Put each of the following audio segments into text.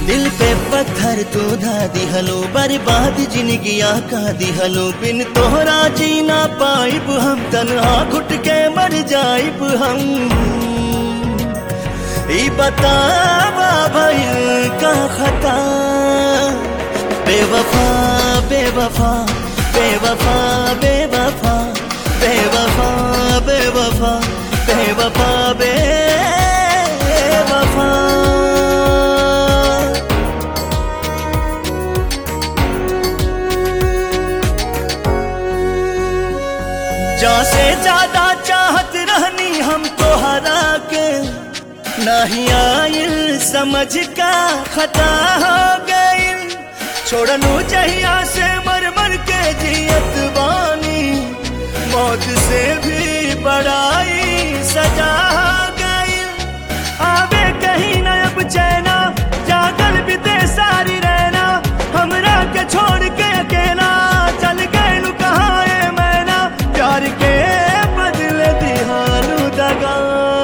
दिल पे पत्थर तू धा दिहलो, बर्बाद जिंदगिया का दिहलो। बिन तोहरा जीना पाइब हम, तन्हा घुट के मर जाइब हम। ई बतावा भइल का खता, बेवफा बेवफा बेवफा बेवफा बेवफा बेवफा बेवफा बेवफा। जैसे ज्यादा चाहत रहनी हम तोहरा के, नहीं आइल समझ का खता हो गइल। छोड़नू जहिया से मर मर के जियत बानी, मौत से भी बड़ाई सजा गइल। आवे कहीं न अब चैना, जागल बीते सारी रहना। हमरा के छोड़ के अकेला चल गइलू कहाँ ए मैना। प्यार के बदले दिहालू दगा,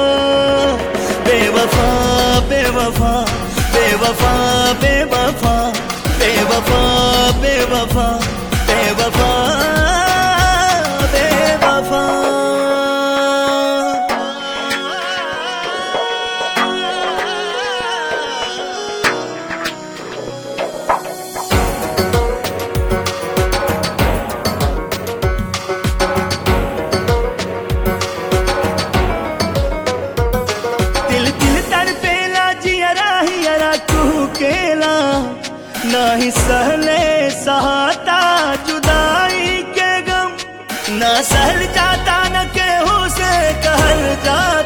बेवफा बेवफा बेवफा बेवफा बेवफा बेवफा बेवफा बेवफा। दिल दिल तड़पेला जियरा हियरा कुहकेला, नहीं सहले सहाता जुदाई के गम। ना सहल जाता न केहू से कहल जा